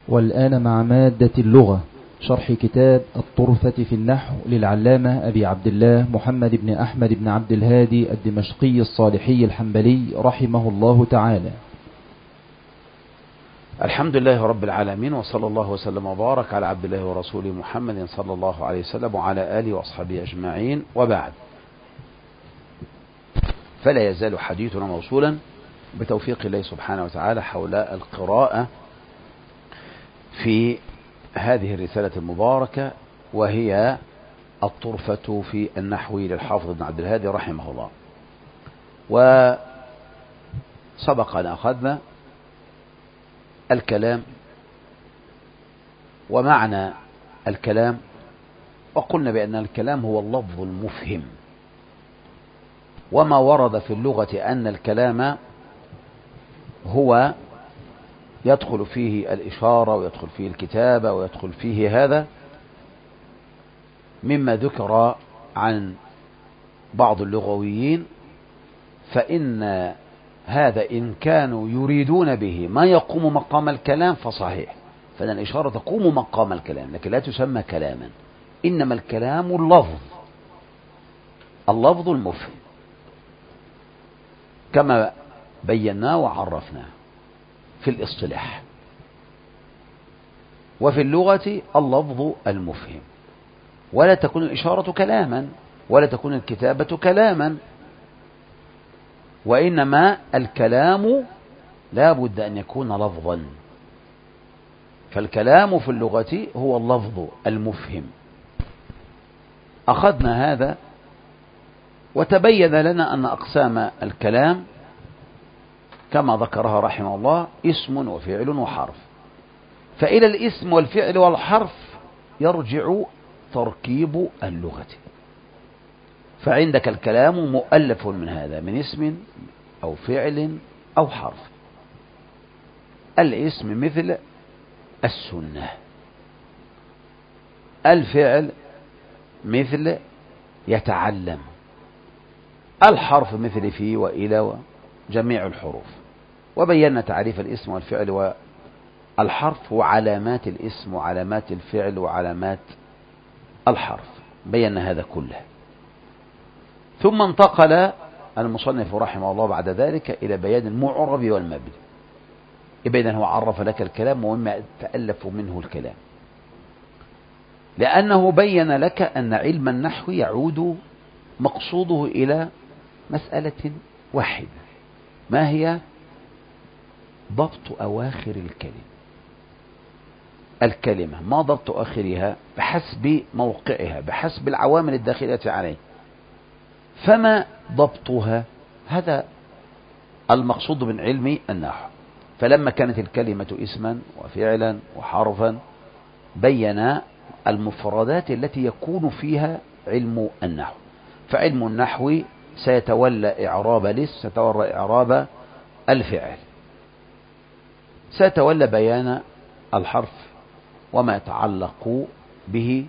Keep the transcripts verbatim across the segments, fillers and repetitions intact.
والآن مع مادة اللغة، شرح كتاب الطرفة في النحو للعلامة أبي عبد الله محمد بن أحمد بن عبد الهادي الدمشقي الصالحي الحنبلي رحمه الله تعالى. الحمد لله رب العالمين، وصلى الله وسلم وبارك على عبد الله ورسوله محمد صلى الله عليه وسلم وعلى آله وأصحابه أجمعين، وبعد. فلا يزال حديثنا موصولا بتوفيق الله سبحانه وتعالى حول القراءة في هذه الرسالة المباركة، وهي الطرفة في النحو للحافظ ابن عبد الهادي رحمه الله. وسبق أن أخذنا الكلام ومعنى الكلام، وقلنا بأن الكلام هو اللفظ المفهم، وما ورد في اللغة أن الكلام هو يدخل فيه الإشارة ويدخل فيه الكتابة ويدخل فيه هذا مما ذكر عن بعض اللغويين، فإن هذا إن كانوا يريدون به ما يقوم مقام الكلام فصحيح، فإن الإشارة تقوم مقام الكلام لكن لا تسمى كلاما، إنما الكلام اللفظ اللفظ المفهم كما بيناه وعرفناه في الاصطلاح. وفي اللغة اللفظ المفهم، ولا تكون الإشارة كلاما ولا تكون الكتابة كلاما، وإنما الكلام لا بد أن يكون لفظا. فالكلام في اللغة هو اللفظ المفهم. أخذنا هذا وتبين لنا أن أقسام الكلام كما ذكرها رحمه الله اسم وفعل وحرف. فإلى الاسم والفعل والحرف يرجع تركيب اللغة. فعندك الكلام مؤلف من هذا، من اسم أو فعل أو حرف. الاسم مثل السنة، الفعل مثل يتعلم، الحرف مثل في وإلى وجميع الحروف. وبينا تعريف الاسم والفعل والحرف وعلامات الاسم وعلامات الفعل وعلامات الحرف، بينا هذا كله. ثم انتقل المصنف رحمه الله بعد ذلك إلى بيان المعرب والمبني، إذن هو عرف لك الكلام ومما يتألف منه الكلام، لأنه بين لك أن علم النحو يعود مقصوده إلى مسألة واحدة، ما هي؟ ضبط أواخر الكلمة. الكلمة ما ضبط آخرها؟ بحسب موقعها، بحسب العوامل الداخلة عليه. فما ضبطها؟ هذا المقصود من علم النحو. فلما كانت الكلمة اسما وفعلا وحرفا بين المفردات التي يكون فيها علم النحو. فعلم النحو سيتولى إعراب الاسم، سيتولى إعراب الفعل، سيتولى بيان الحرف وما يتعلق به.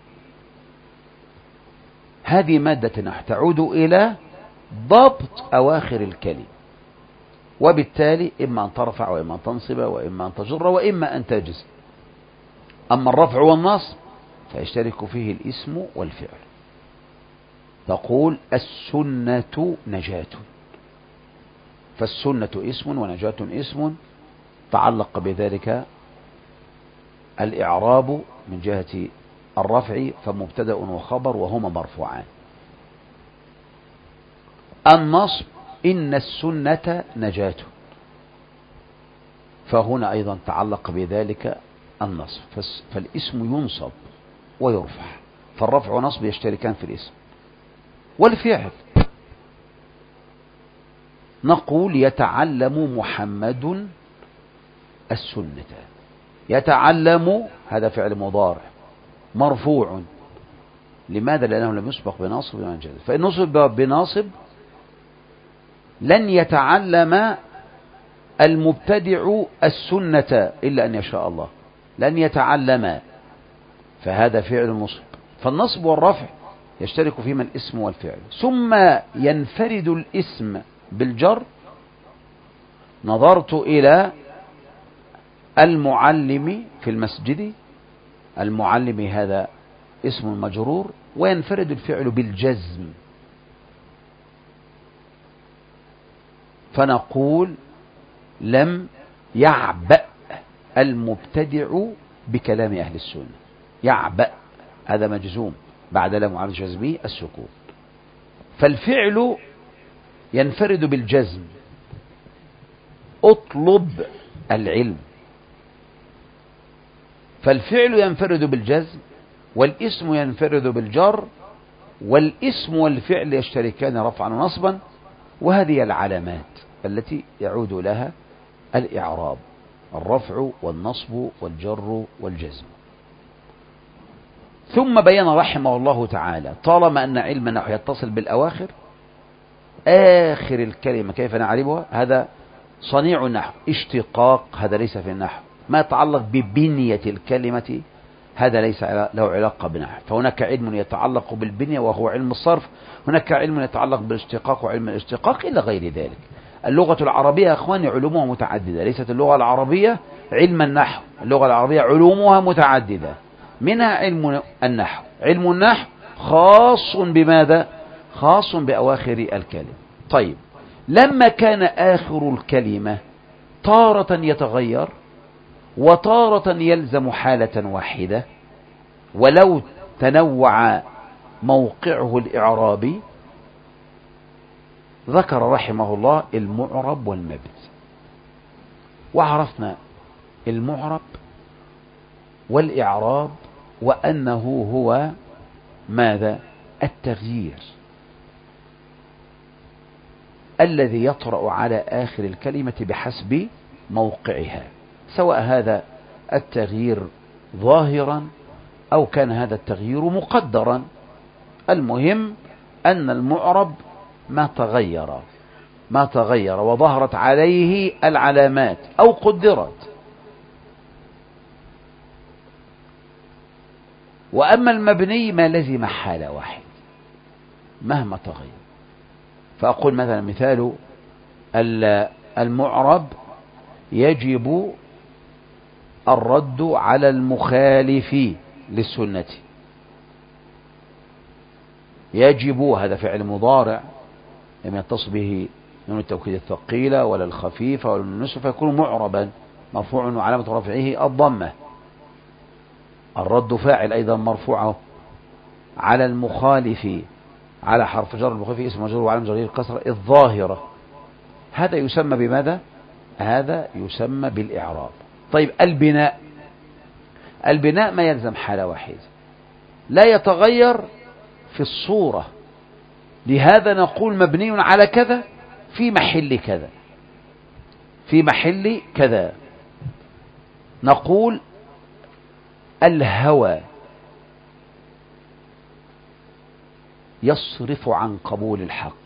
هذه مادة نحو تعود إلى ضبط أواخر الكلمة، وبالتالي إما أن ترفع وإما أن تنصب وإما أن تجر وإما أن تجزم. أما الرفع والنصب فيشترك فيه الاسم والفعل. تقول السنة نجاة، فالسنة اسم ونجاة اسم، تعلق بذلك الإعراب من جهة الرفع فمبتدأ وخبر وهما مرفوعان. النصب إن السنة نجاة، فهنا أيضا تعلق بذلك النصب، فالاسم ينصب ويرفع، فالرفع ونصب يشتركان في الاسم. والفعل نقول يتعلم محمد السنة. يتعلم هذا فعل مضارع مرفوع، لماذا؟ لأنه لم يسبق بناصب ولا جزم. فإن نصب بناصب لن يتعلم المبتدع السنة إلا أن يشاء الله، لن يتعلم، فهذا فعل نصب. فالنصب والرفع يشترك فيما الاسم والفعل. ثم ينفرد الاسم بالجر. نظرت إلى المعلم في المسجد، المعلم هذا اسم مجرور، وينفرد الفعل بالجزم، فنقول لم يعبأ المبتدع بكلام أهل السنة. يعبأ هذا مجزوم بعد لم على جزمه السكون، فالفعل ينفرد بالجزم. اطلب العلم، فالفعل ينفرد بالجزم، والاسم ينفرد بالجر، والاسم والفعل يشتركان رفعا ونصبا، وهذه العلامات التي يعود لها الإعراب: الرفع والنصب والجر والجزم. ثم بين رحمه الله تعالى طالما أن علم النحو يتصل بالأواخر، آخر الكلمة كيف نعرفها؟ هذا صنيع النحو. اشتقاق هذا ليس في النحو، ما يتعلق ببنية الكلمة هذا ليس له علاقة بنحو. فهناك علم يتعلق بالبنية وهو علم الصرف، هناك علم يتعلق بالاشتقاق وعلم الاشتقاق إلى غير ذلك. اللغة العربية يا أخواني علومها متعددة، ليست اللغة العربية علم النحو، اللغة العربية علومها متعددة، منها علم النحو. علم النحو خاص بماذا؟ خاص بأواخر الكلمة. طيب، لما كان آخر الكلمة تارة يتغير وتارة يلزم حالة واحدة، ولو تنوع موقعه الإعرابي، ذكر رحمه الله المعرب والمبني. وعرفنا المعرب والإعراب وأنه هو ماذا؟ التغيير الذي يطرأ على آخر الكلمة بحسب موقعها، سواء هذا التغيير ظاهرا أو كان هذا التغيير مقدرا. المهم أن المعرب ما تغير ما تغير وظهرت عليه العلامات أو قدرت. وأما المبني ما لزم حالة واحد مهما تغير. فأقول مثلا مثال المعرب: يجب الرد على المخالف للسنة. يجب هذا فعل مضارع لم يتصل به نون التوكيد الثقيلة ولا الخفيفة ولا النسبة، فيكون معربا مرفوع وعلامة رفعه الضمة. الرد فاعل أيضا مرفوعه على المخالف، على حرف جر المخالف اسم مجرور وعلامة جره الكسرة الظاهرة. هذا يسمى بماذا؟ هذا يسمى بالإعراب. طيب، البناء البناء ما يلزم حالة واحدة، لا يتغير في الصورة، لهذا نقول مبني على كذا في محل كذا، في محل كذا. نقول الهوى يصرف عن قبول الحق،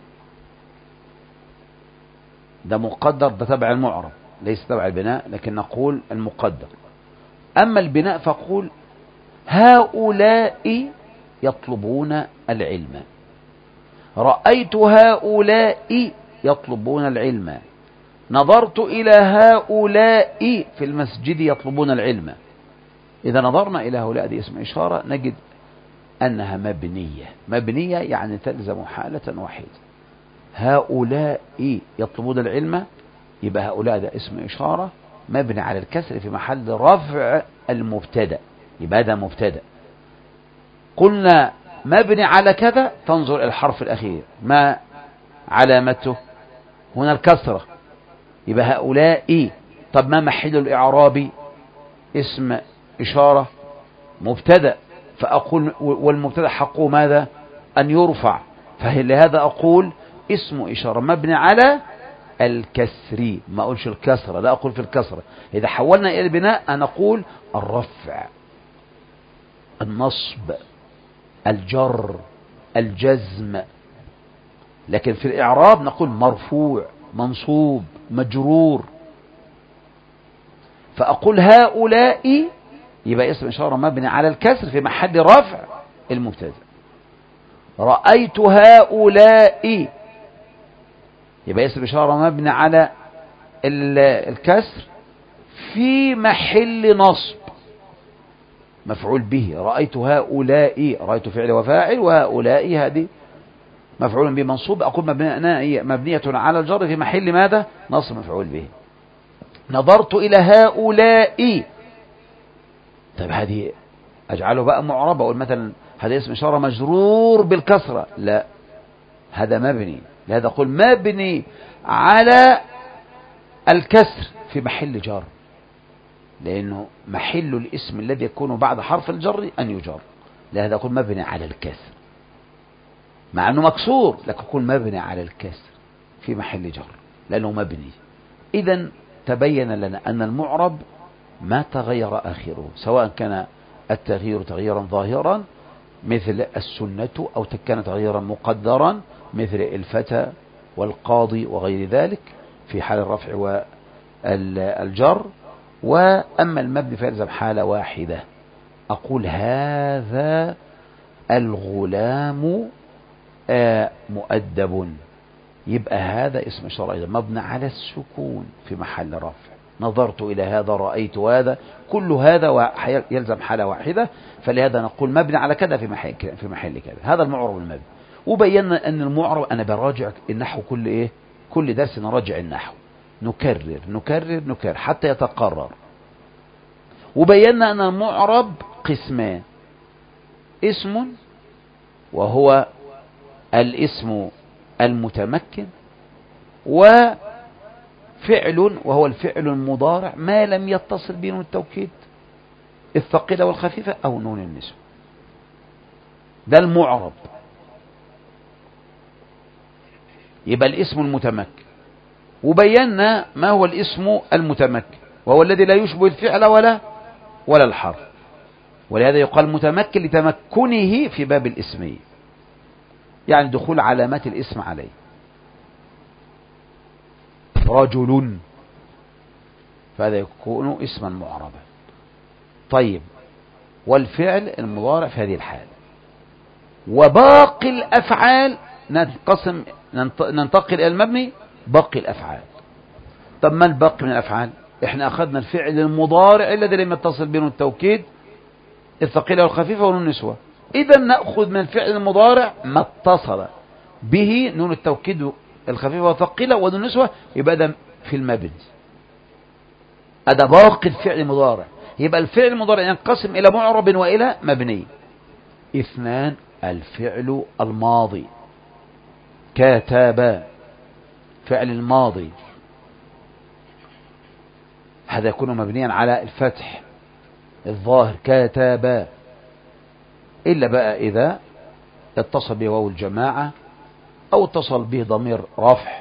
ده مقدر، ده تبع المعرب ليس تبع البناء، لكن نقول المقدر. أما البناء فقول هؤلاء يطلبون العلم، رأيت هؤلاء يطلبون العلم، نظرت إلى هؤلاء في المسجد يطلبون العلم. إذا نظرنا إلى هؤلاء دي اسم إشارة نجد أنها مبنية. مبنية يعني تلزم حالة واحدة. هؤلاء يطلبون العلم، يبقى هؤلاء ده اسم إشارة مبني على الكسر في محل رفع المبتدأ، يبقى هذا مبتدأ. قلنا مبني على كذا، تنظر إلى الحرف الأخير ما علامته؟ هنا الكسرة، يبقى هؤلاء. طب ما محل الإعراب؟ اسم إشارة مبتدأ، فأقول والمبتدأ حقه ماذا؟ أن يرفع، فلهذا أقول اسم إشارة مبني على الكسر، ما أقولش الكسرة، لا أقول في الكسرة. إذا حولنا إلى البناء نقول الرفع، النصب، الجر، الجزم. لكن في الإعراب نقول مرفوع، منصوب، مجرور. فأقول هؤلاء يبقى اسم إشارة مبني على الكسر في محل رفع المبتدأ. رأيت هؤلاء يبقى اسم إشارة مبني على الكسر في محل نصب مفعول به. رأيت هؤلاء، رأيت فعل وفاعل، وهؤلاء هذه مفعول به منصوب، أقول مبنية على الجر في محل ماذا؟ نصب مفعول به. نظرت إلى هؤلاء، طيب هذه أجعله بقى معربة، أقول مثلا هذا اسم إشارة مجرور بالكسرة، لا هذا مبني، لهذا أقول مبني على الكسر في محل جر، لأنه محل الاسم الذي يكون بعد حرف الجر أن يجر، لهذا أقول مبني على الكسر، مع أنه مكسور لكن أقول مبني على الكسر في محل جر لأنه مبني. إذن تبين لنا أن المعرب ما تغير آخره، سواء كان التغيير تغييرا ظاهرا مثل السنة، أو كان تغييرا مقدرا مثل الفتى والقاضي وغير ذلك في حال الرفع والجر. وأما المبني فيلزم حالة واحدة، أقول هذا الغلام آه مؤدب، يبقى هذا اسم إشارة أيضا مبني على السكون في محل رفع. نظرت إلى هذا، رأيت هذا، كل هذا يلزم حالة واحدة، فلهذا نقول مبني على كذا في محل في محل كذا. هذا المعرب المبني. وبينا أن المعرب، أنا براجع النحو كل إيه كل درس نراجع النحو، نكرر نكرر نكرر حتى يتقرر. وبينا أن المعرب قسمان: اسم وهو الاسم المتمكن، وفعل وهو الفعل المضارع ما لم يتصل به نون التوكيد الثقيلة والخفيفة أو نون النسوة. ده المعرب. يبقى الاسم المتمكن. وبينا ما هو الاسم المتمكن، وهو الذي لا يشبه الفعل ولا ولا الحرف، ولهذا يقال متمكن لتمكنه في باب الاسمية، يعني دخول علامات الاسم عليه. رجل، فهذا يكون اسما معربا. طيب، والفعل المضارع في هذه الحالة. وباقي الأفعال ننقسم ننتقل إلى المبني باقي الأفعال. طب ما الباقي من الأفعال؟ احنا أخذنا الفعل المضارع الذي لم يتصل به التوكيد الثقيلة والخفيفة ونون النسوة، إذا نأخذ من الفعل المضارع ما اتصل به نون التوكيد الخفيفة والثقيلة ونون النسوة، يبقى ده في المبني، هذا باقي الفعل المضارع. يبقى الفعل المضارع ينقسم إلى معرب وإلى مبني. اثنان: الفعل الماضي، كتب، فعل الماضي هذا يكون مبنيا على الفتح الظاهر، كتب، إلا بقى إذا اتصل به واو الجماعة أو اتصل به ضمير رفع،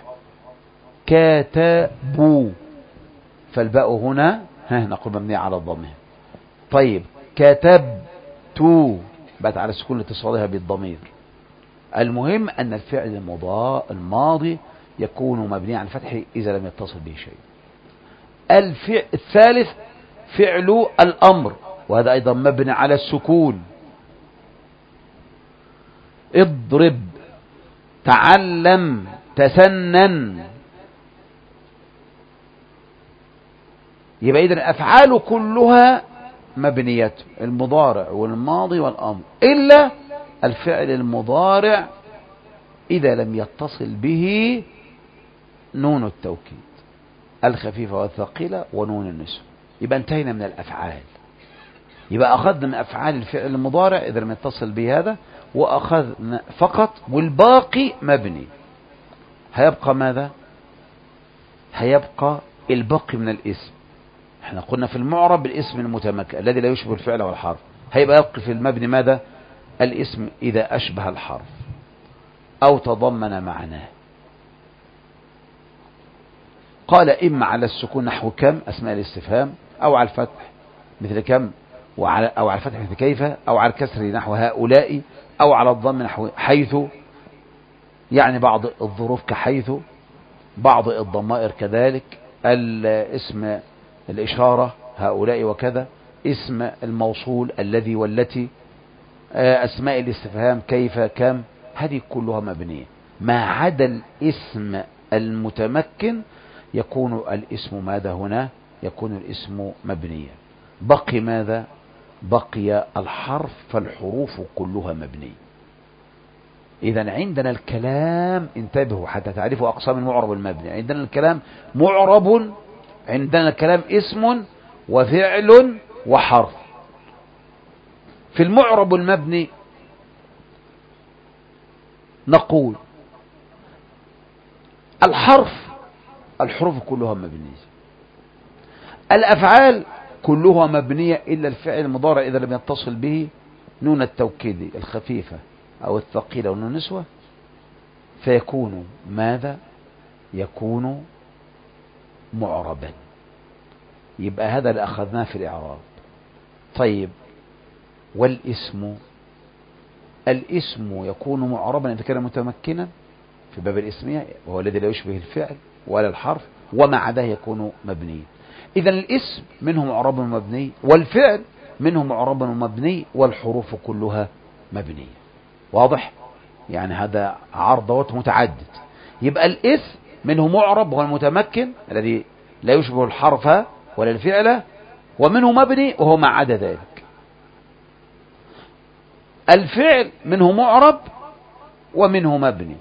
كتبوا، فالباء هنا ها نقول مبنية على الضمير. طيب، كتبت بقت على سكون اتصالها بالضمير. المهم أن الفعل الماضي يكون مبني على الفتح إذا لم يتصل به شيء. الفعل الثالث فعل الأمر، وهذا أيضا مبني على السكون. اضرب، تعلم، تسنن. يبقى إذن الأفعال كلها مبنية، المضارع والماضي والأمر، إلا الفعل المضارع إذا لم يتصل به نون التوكيد الخفيفة والثقيلة ونون النسوة. يبقى انتهينا من الأفعال. يبقى أخذنا من أفعال الفعل المضارع إذا لم يتصل به هذا، وأخذنا فقط، والباقي مبني. هيبقى ماذا؟ هيبقى الباقي من الاسم. احنا قلنا في المعرب الاسم المتمكن الذي لا يشبه الفعل والحرف، هيبقى يبقى في المبني ماذا؟ الاسم إذا أشبه الحرف أو تضمن معناه. قال إما على السكون نحو كم أسماء الاستفهام، أو على الفتح مثل كم، وعلى أو على الفتح مثل كيف، أو على الكسر نحو هؤلاء، أو على الضم نحو حيث، يعني بعض الظروف كحيث، بعض الضمائر كذلك، الاسم الإشارة هؤلاء وكذا، اسم الموصول الذي والتي، أسماء الاستفهام كيف كم، هذه كلها مبنية. ما عدا الاسم المتمكن يكون الاسم ماذا هنا؟ يكون الاسم مبنيا. بقي ماذا؟ بقي الحرف، فالحروف كلها مبنية. إذا عندنا الكلام، انتبهوا حتى تعرفوا أقسام المعرب المبني. عندنا الكلام معرب، عندنا الكلام اسم وفعل وحرف. في المعرب المبني نقول الحرف، الحروف كلها مبنية، الأفعال كلها مبنية إلا الفعل المضارع إذا لم يتصل به نون التوكيد الخفيفة أو الثقيلة ونون النسوة، فيكون ماذا؟ يكون معربا. يبقى هذا اللي أخذناه في الإعراب. طيب، والاسم، الاسم يكون معربا إذا كان متمكنا في باب الاسمية، وهو الذي لا يشبه الفعل ولا الحرف، وما عداه يكون مبنيا. إذا الاسم منه معرب ومبني، والفعل منه معرب ومبني، والحروف كلها مبنية. واضح؟ يعني هذا عرض متعدد. يبقى الاسم منه معرب وهو المتمكن الذي لا يشبه الحرف ولا الفعل، ومنه مبني وهو ما عدا ذلك. الفعل منه معرب ومنه مبني.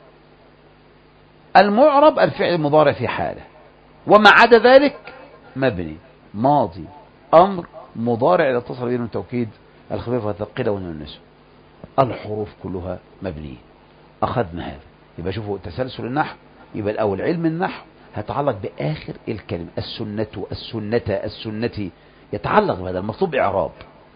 المعرب الفعل المضارع في حاله، وما عدا ذلك مبني، ماضي، أمر، مضارع إذا اتصل بينهم التوكيد الخفيف والثقيلة والنون النسوة. الحروف كلها مبنية. أخذنا هذا. يبقى شوفوا تسلسل النحو. يبقى الأول علم النحو هيتعلق بآخر الكلمة، السنة، السنة، السنة، يتعلق بهذا المطلوب إعراب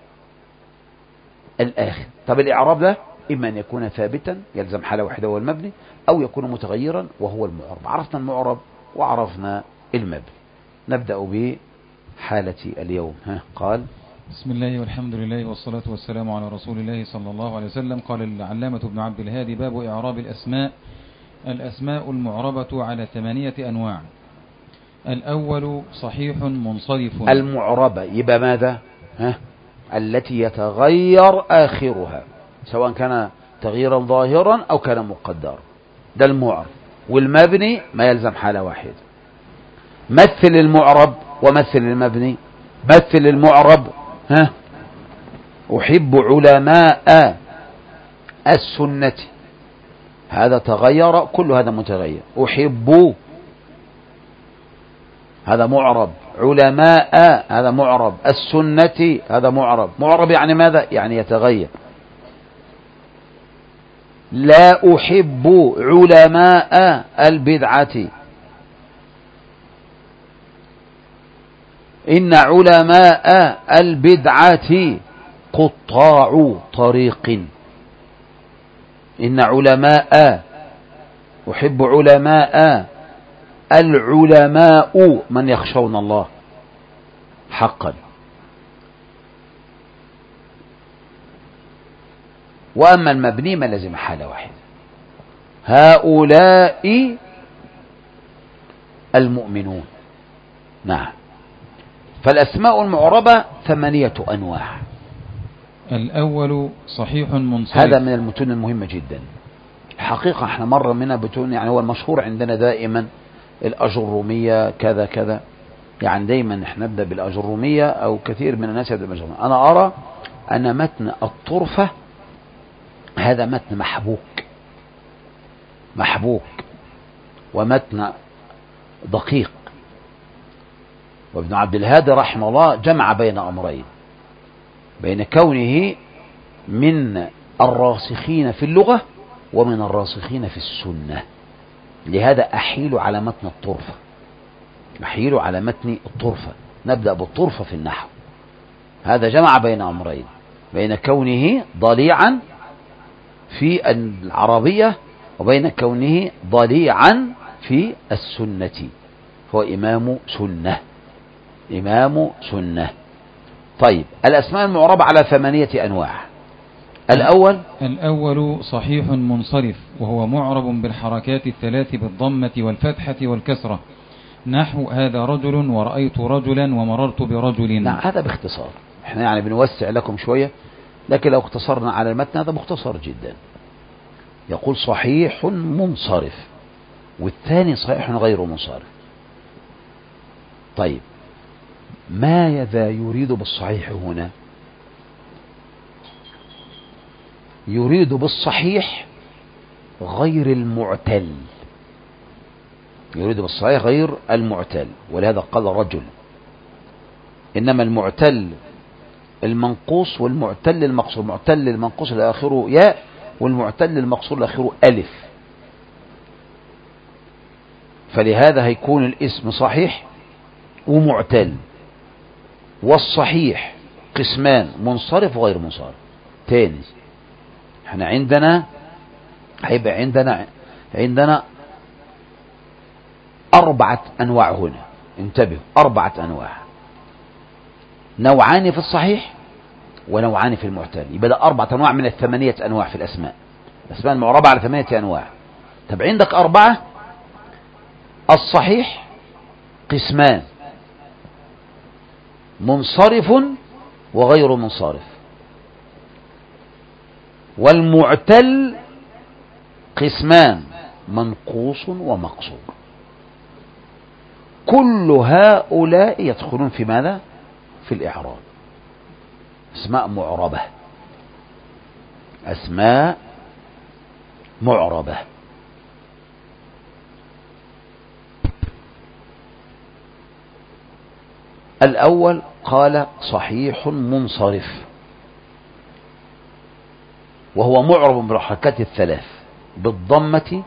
الآخر. طب الإعراب ده إما أن يكون ثابتا يلزم حالة واحدة وهو المبني، أو يكون متغيرا وهو المعرب. عرفنا المعرب وعرفنا المبني. نبدأ بحالة اليوم. ها قال: بسم الله والحمد لله والصلاة والسلام على رسول الله صلى الله عليه وسلم. قال العلامة ابن عبد الهادي: باب إعراب الأسماء. الأسماء المعربة على ثمانية أنواع. الأول صحيح منصرف. المعربة يبقى ماذا؟ ها؟ التي يتغير آخرها، سواء كان تغييرا ظاهرا أو كان مقدرا، ده المعرب. والمبني ما يلزم حالة واحدة. مثل المعرب ومثل المبني. مثل المعرب: ها، أحب علماء السنة، هذا تغير، كل هذا متغير. أحب هذا معرب، علماء هذا معرب، السنة هذا معرب. معرب يعني ماذا؟ يعني يتغير. لا أحب علماء البدعة، إن علماء البدعة قطاع طريق. إن علماء، أحب علماء، العلماء من يخشون الله حقا. وأما المبني ما لازم حالة واحدة: هؤلاء المؤمنون. نعم. فالأسماء المعربة ثمانية أنواع. الأول صحيح منصرف. هذا من المتون المهمة جدا. الحقيقة احنا مرة منها بتون، يعني هو المشهور عندنا دائما الأجرومية كذا كذا، يعني دايما احنا نبدأ بالأجرومية أو كثير من الناس يبدأ بالأجرومية. أنا أرى أن متن الطرفة هذا متن محبوك محبوك ومتن دقيق. وابن عبد الهادي رحمه الله جمع بين أمرين: بين كونه من الراسخين في اللغة ومن الراسخين في السنة. لهذا أحيل على متن الطرفة، أحيل على متن الطرفة. نبدأ بالطرفة في النحو. هذا جمع بين أمرين: بين كونه ضليعا في العربية وبين كونه ضليعا في السنة. هو إمام سنة، إمام سنة. طيب، الأسماء المعربة على ثمانية أنواع. الأول الأول صحيح منصرف، وهو معرب بالحركات الثلاث بالضمة والفتحة والكسرة، نحو هذا رجل ورأيت رجلا ومررت برجل. نعم، هذا باختصار. احنا يعني بنوسع لكم شوية، لكن لو اختصرنا على المتن هذا مختصر جدا. يقول صحيح منصرف، والثاني صحيح غير منصرف. طيب، ماذا يريد بالصحيح هنا؟ يريد بالصحيح غير المعتل، يريد بالصحيح غير المعتل، ولهذا قال رجل. إنما المعتل المنقوص والمعتل المقصور، المعتل المنقوص اللي آخره ياء، والمعتل المقصور اللي آخره ألف. فلهذا هيكون الاسم صحيح ومعتل. والصحيح قسمان: منصرف وغير منصرف. تاني، احنا عندنا هيبقى عندنا عندنا أربعة أنواع هنا. انتبهوا، أربعة أنواع: نوعان في الصحيح ونوعان في المعتل. يبقى ده أربعة أنواع من الثمانية أنواع في الأسماء. الأسماء المعربة على ثمانية أنواع. طب عندك أربعة: الصحيح قسمان: منصرف وغير منصرف. والمعتل قسمان: منقوص ومقصور. كل هؤلاء يدخلون في ماذا؟ في الإعراب. أسماء معربة، أسماء معربة. الأول قال صحيح منصرف، وهو معرب بالحركات الثلاث: بالضمة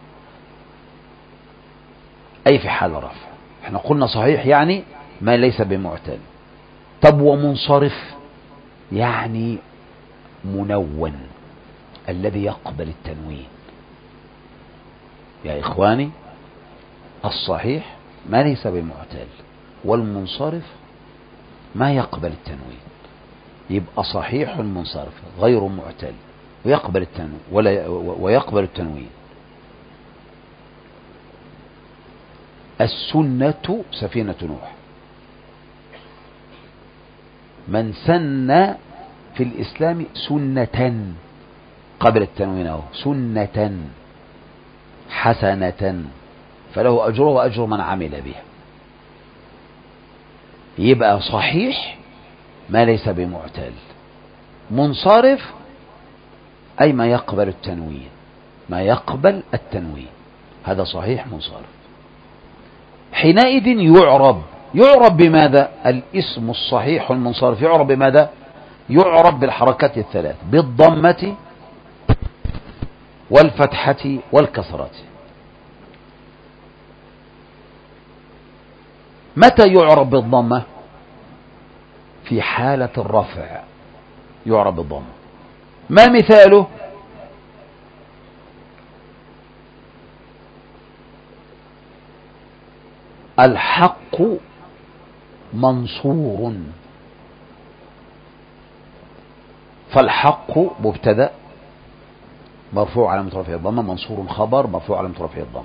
أي في حال رفع. احنا قلنا صحيح يعني ما ليس بمعتل. طب ومنصرف يعني منون، الذي يقبل التنوين. يا إخواني، الصحيح ما ليس بمعتل، والمنصرف ما يقبل التنوين. يبقى صحيح منصرف غير معتل ويقبل التنوين ولا ويقبل التنوين. السنة سفينة نوح. من سن في الإسلام سنة قبل التنوين، أو سنة حسنة فله أجره وأجر من عمل بها. يبقى صحيح ما ليس بمعتل، منصرف أي ما يقبل التنوين، ما يقبل التنوين، هذا صحيح منصرف. حينئذ يعرب يعرب بماذا؟ الاسم الصحيح المنصرف يعرب بماذا؟ يعرب بالحركات الثلاث: بالضمة والفتحة والكسرة. متى يعرب بالضمة؟ في حالة الرفع يعرب بالضمة. ما مثاله؟ الحق منصور. فالحق مبتدأ مرفوع علامة رفعه الضمة، منصور خبر مرفوع علامة رفعه الضمة.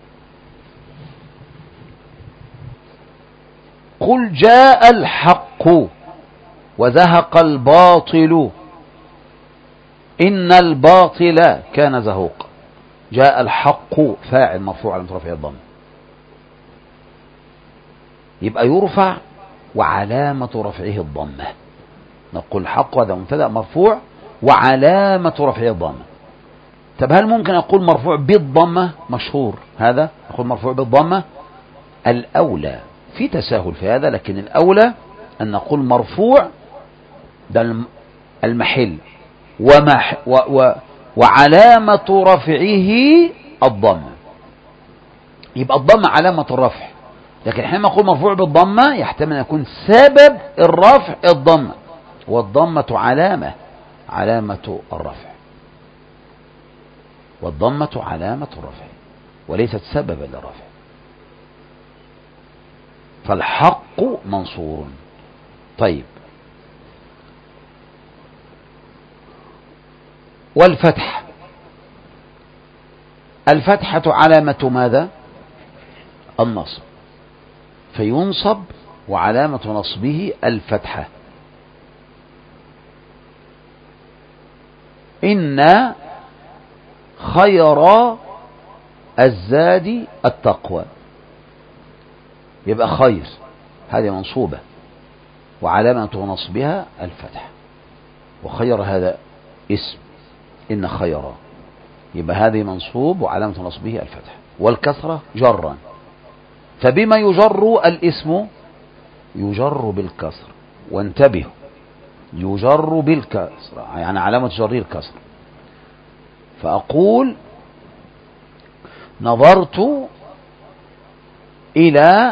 قل جاء الحق وزهق الباطل إن الباطل كان زهوقا. جاء الحق فاعل مرفوع علامة رفعه الضمة. يبقى يرفع وعلامة رفعه الضمة. نقول الحق هذا مبتدأ مرفوع وعلامة رفعه الضمة. طب هل ممكن أقول مرفوع بالضمة؟ مشهور هذا، أقول مرفوع بالضمة. الأولى في تساهل في هذا، لكن الأولى أن نقول مرفوع ده المحل ومح و و وعلامة رفعه الضمة. يبقى الضمة علامة الرفع، لكن حينما نقول مرفوع بالضمة يحتمل أن يكون سبب الرفع الضمة، والضمة علامة علامة الرفع، والضمة علامة الرفع وليست سببا للرفع. فالحق منصور. طيب، والفتح، الفتحة علامة ماذا؟ النصب، فينصب وعلامة نصبه الفتحة. إن خير الزاد التقوى، يبقى خير هذه منصوبة وعلامة نصبها الفتح. وخير هذا اسم، إن خير، يبقى هذه منصوب وعلامة نصبه الفتح. والكسرة جرا، فبما يجر الاسم؟ يجر بالكسر. وانتبهوا، يجر بالكسر يعني علامة جره الكسر. فأقول نظرت إلى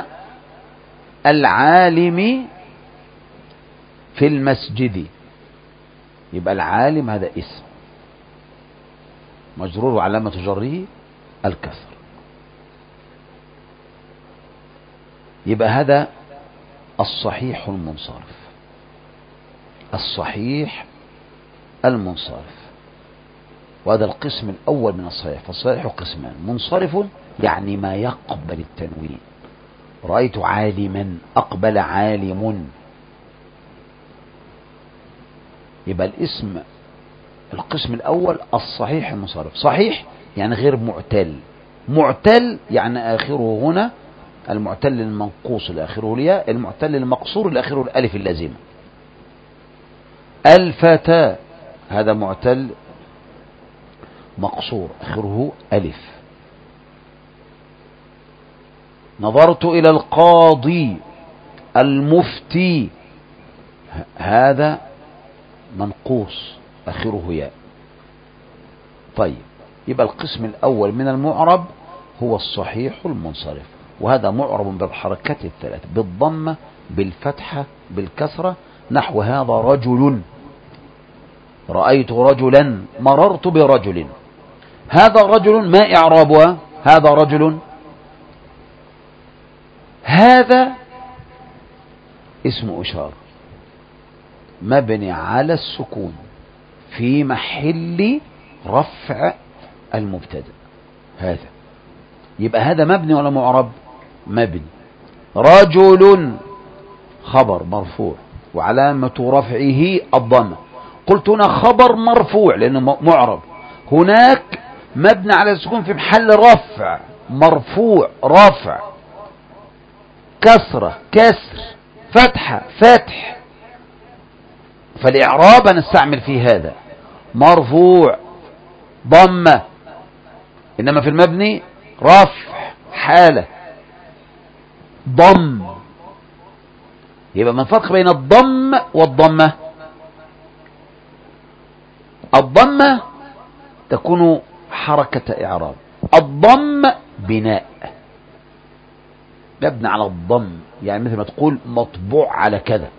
العالم في المسجد، يبقى العالم هذا اسم مجرور وعلامة جره الكسر. يبقى هذا الصحيح المنصرف، الصحيح المنصرف. وهذا القسم الأول من الصحيح. فالصحيح قسمان: منصرف يعني ما يقبل التنوين، رأيت عالما، أقبل عالم. يبقى الاسم القسم الأول الصحيح المنصرف. صحيح يعني غير معتل، معتل يعني آخره هنا المعتل المنقوص الآخره الياء، المعتل المقصور الآخره الألف اللازمة. الفتى هذا معتل مقصور آخره ألف. نظرت إلى القاضي المفتي، هذا منقوص آخره ياء. طيب، يبقى القسم الأول من المعرب هو الصحيح المنصرف، وهذا معرب بالحركات الثلاث: بالضمة، بالفتحة، بالكسرة. نحو هذا رجل، رأيت رجلا، مررت برجل. هذا رجل ما إعرابها؟ هذا رجل، هذا اسم إشارة مبني على السكون في محل رفع المبتدأ. هذا يبقى هذا مبني ولا معرب؟ مبني. رجل خبر مرفوع وعلامة رفعه الضمة. قلت هنا خبر مرفوع لأنه معرب، هناك مبني على السكون في محل رفع، مرفوع رفع، كسرة كسر، فتحة فتح. فالإعراب نستعمل في هذا مرفوع ضمة، إنما في المبني رفع حالة ضم. يبقى ما الفرق بين الضم والضمة؟ الضمة تكون حركة إعراب، الضم بناء مبني على الضم، يعني مثل ما تقول مطبوع على كذا.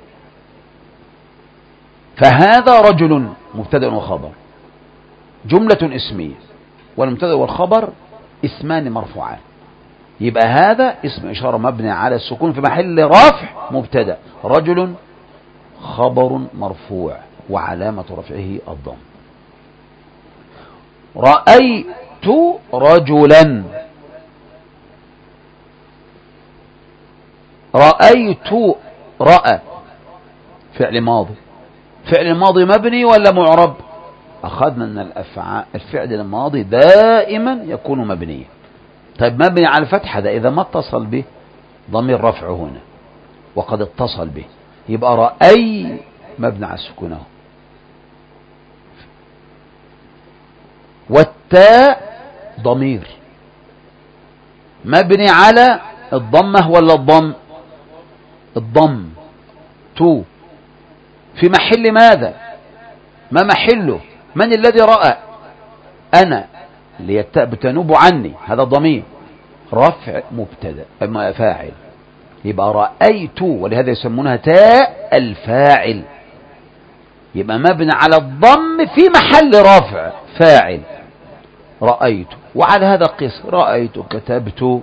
فهذا رجل مبتدأ وخبر، جملة اسمية، والمبتدأ والخبر اسمان مرفوعان. يبقى هذا اسم إشارة مبني على السكون في محل رفع مبتدأ، رجل خبر مرفوع وعلامة رفعه الضم. رأيت رجلا، رأيت رأى فعل ماضي، فعل ماضي مبني ولا معرب؟ أخذنا أن الأفعال الفعل الماضي دائما يكون مبنيا. طيب مبني على الفتح هذا إذا ما اتصل به ضمير رفع هنا، وقد اتصل به، يبقى رأي مبني على السكون. والتاء ضمير مبني على الضمة ولا الضم؟ الضم. تو في محل ماذا؟ ما محله؟ من الذي رأى؟ أنا، ليتاء بتنوب عني، هذا ضمير رفع مبتدا أما فاعل. يبقى رأيت، ولهذا يسمونها تاء الفاعل، يبقى مبني على الضم في محل رفع فاعل رأيت. وعلى هذا قس: رأيت، كتبت،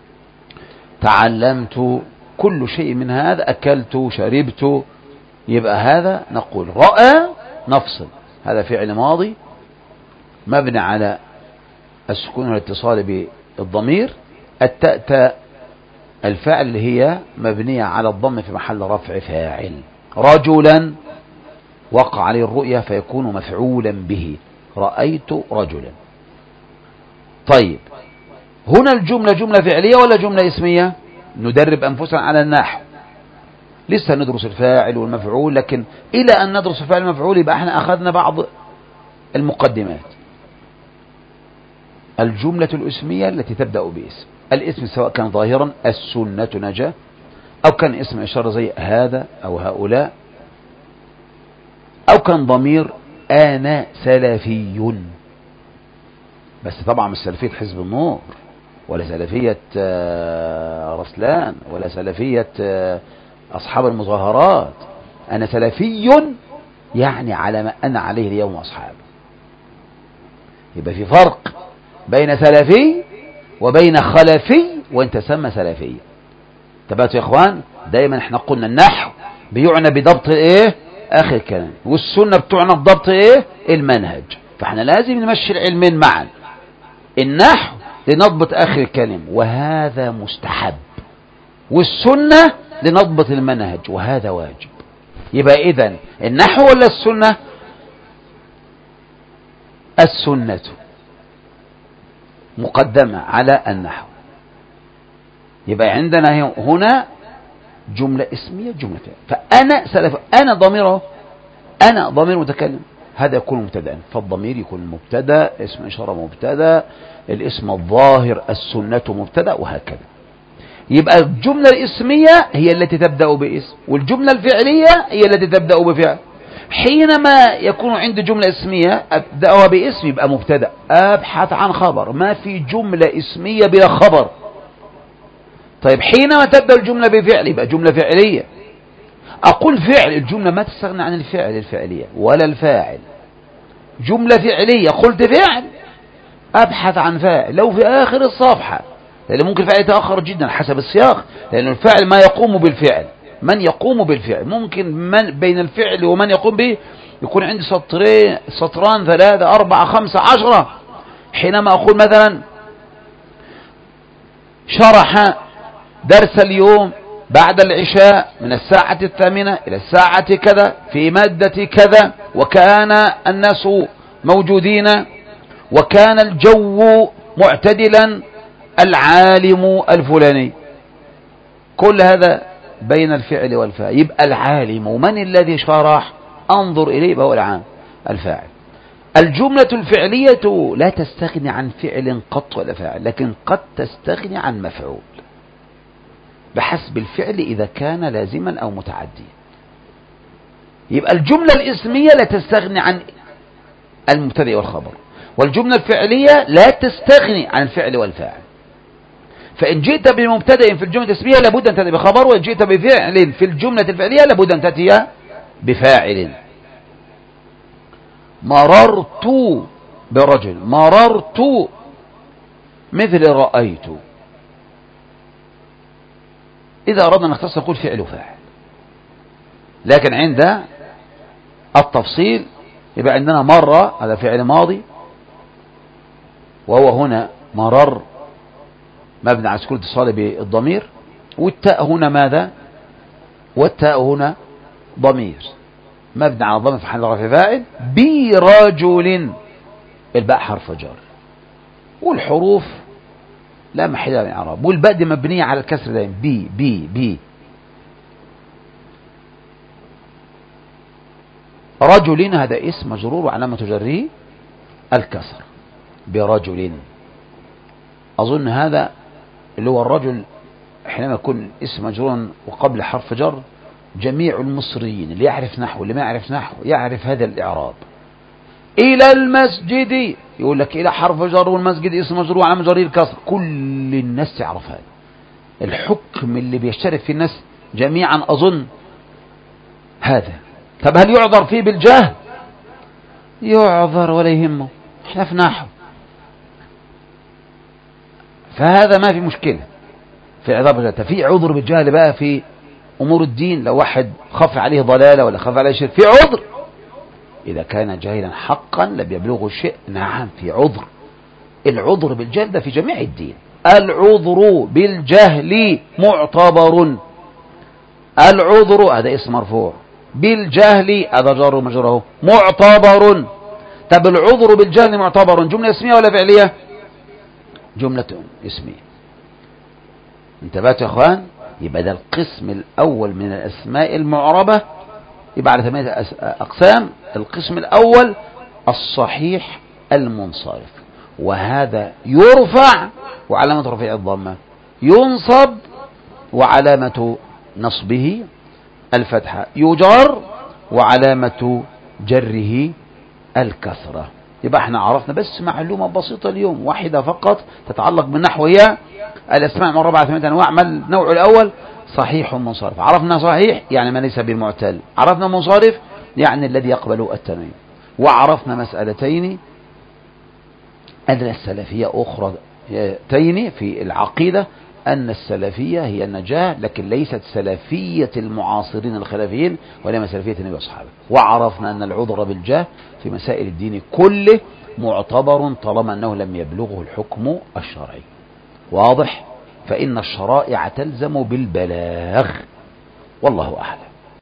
تعلمت، كل شيء من هذا، أكلت، شربت. يبقى هذا نقول رأى نفصل، هذا فعل ماضي مبني على السكون والاتصال بالضمير. التاء تاء الفاعل اللي هي مبنية على الضم في محل رفع فاعل. رجلا وقع عليه الرؤية فيكون مفعولا به، رأيت رجلا. طيب هنا الجملة جملة فعلية ولا جملة اسمية؟ ندرب أنفسنا على النحو. لسه ندرس الفاعل والمفعول، لكن إلى أن ندرس الفاعل والمفعول يبقى احنا أخذنا بعض المقدمات. الجملة الاسمية التي تبدأ باسم، الاسم سواء كان ظاهرا السنة نجاة، أو كان اسم إشارة زي هذا أو هؤلاء، أو كان ضمير أنا سلفي، بس طبعا مش سلفية حزب النور، ولا سلفية رسلان، ولا سلفية أصحاب المظاهرات. أنا سلفي يعني على ما أنا عليه اليوم أصحابه. يبقى في فرق بين سلفي وبين خلفي وإن تسمى سلفيا. تبعتوا يا إخوان؟ دايما احنا قلنا النحو بيعنى بضبط إيه؟ آخر الكلام، والسنة بتعنى بضبط إيه؟ المنهج. فاحنا لازم نمشي العلمين معا، النحو لنضبط آخر الكلام وهذا مستحب، والسنة لنضبط المنهج وهذا واجب. يبقى إذن النحو ولا السنة؟ السنة مقدمة على النحو. يبقى عندنا هنا جملة اسمية جملة فعلية. فأنا سلف، أنا ضميره، أنا ضمير متكلم، هذا يكون مبتدأ، فالضمير يكون مبتدأ، اسم إشارة مبتدأ، الاسم الظاهر السنة مبتدأ، وهكذا. يبقى الجملة الاسمية هي التي تبدأ باسم، والجملة الفعلية هي التي تبدأ بفعل. حينما يكون عندي جملة اسمية أبدأها باسم يبقى مبتدأ، أبحث عن خبر. ما في جملة اسمية بلا خبر. طيب حينما تبدأ الجملة بفعل يبقى جملة فعلية. أقول فعل، الجملة ما تستغنى عن الفعل الفعلية ولا الفاعل. جملة فعلية قلت فعل، أبحث عن فاعل لو في آخر الصفحة، لأن ممكن الفعل يتأخر جدا حسب السياق، لأن الفاعل ما يقوم بالفعل، من يقوم بالفعل. ممكن من بين الفعل ومن يقوم به يكون عندي سطرين، سطران، ثلاثة، أربعة، خمسة، عشرة. حينما أقول مثلا شرح درس اليوم بعد العشاء من الساعة الثامنة إلى الساعة كذا في مادة كذا، وكان الناس موجودين، وكان الجو معتدلا، العالم الفلاني. كل هذا بين الفعل والفاعل. يبقى العالم من الذي شرح؟ انظر إليه، يبقى هو العام الفاعل. الجملة الفعلية لا تستغني عن فعل قط ولا فاعل، لكن قد تستغني عن مفعول بحسب الفعل إذا كان لازما أو متعديا. يبقى الجملة الاسمية لا تستغني عن المبتدأ والخبر، والجملة الفعلية لا تستغني عن الفعل والفاعل. فإن جئت بمبتدأ في الجملة الاسمية لابد أن تأتي بخبر، وإن جئت بفعل في الجملة الفعلية لابد أن تأتي بفاعل. مررت برجل، مررت مثل رأيت. إذا أردنا أن نختصر نقول فعل وفاعل، لكن عند التفصيل يبقى عندنا مرة هذا فعل ماضي، وهو هنا مرر مبني على سكون اتصال بالضمير، والتاء هنا ماذا؟ والتاء هنا ضمير مبني على الضمير في محل رفع فاعل. برجل، الباء حرف جر، والحروف لا محل لها من الاعراب، والباء دي مبنيه على الكسر دائما. بي بي بي رجل هذا اسم مجرور وعلامة جره الكسر. برجل، أظن هذا اللي هو الرجل حينما يكون اسم مجرور وقبل حرف جر جميع المصريين اللي يعرف نحو اللي ما يعرف نحو يعرف هذا الإعراب. إلى المسجد، يقول لك إلى حرف جر والمسجد اسم مجرور وعلامة جره الكسر. كل الناس تعرف هذا الحكم اللي بيشترك في الناس جميعا، أظن هذا. طب هل يعذر فيه بالجهل؟ يعذر ولا يهمه، احنا في نحو، فهذا ما في مشكلة في عذاب بالجهل. في عذر بالجهل بقى في أمور الدين، لو واحد خف عليه ضلالة ولا خف عليه شيء في عذر. إذا كان جاهلا حقا لم يبلغه شيء، نعم في عذر. العذر بالجهل ده في جميع الدين. العذر بالجهل معتبر. العذر هذا اسم مرفوع، بالجهل هذا جار مجرور معتبر. طب العذر بالجهل معتبر جملة اسمية ولا فعلية؟ جملة اسمية. انتبهت يا اخوان؟ يبقى ده القسم الأول من الأسماء المعربة، يبقى على ثمانية أقسام. القسم الأول الصحيح المنصرف، وهذا يرفع وعلامة رفعه الضمة، ينصب وعلامة نصبه الفتحة، يجر وعلامة جره الكسرة. يبقى احنا عرفنا بس معلومة بسيطة اليوم واحدة فقط تتعلق بالنحو، هي الأسماء المعربة على ثمانية أنواع. ما النوع الأول؟ صحيح منصرف. عرفنا صحيح يعني ما ليس بالمعتل، عرفنا منصرف يعني الذي يقبل التنوين، وعرفنا مسألتين أن السلفية أخرتين في العقيدة، أن السلفية هي النجاة لكن ليست سلفية المعاصرين الخلافيين وإنما سلفية النبي وأصحابه. وعرفنا أن العذر بالجاه في مسائل الدين كله معتبر طالما أنه لم يبلغه الحكم الشرعي. واضح؟ فإن الشرائع تلزم بالبلاغ، والله أعلم.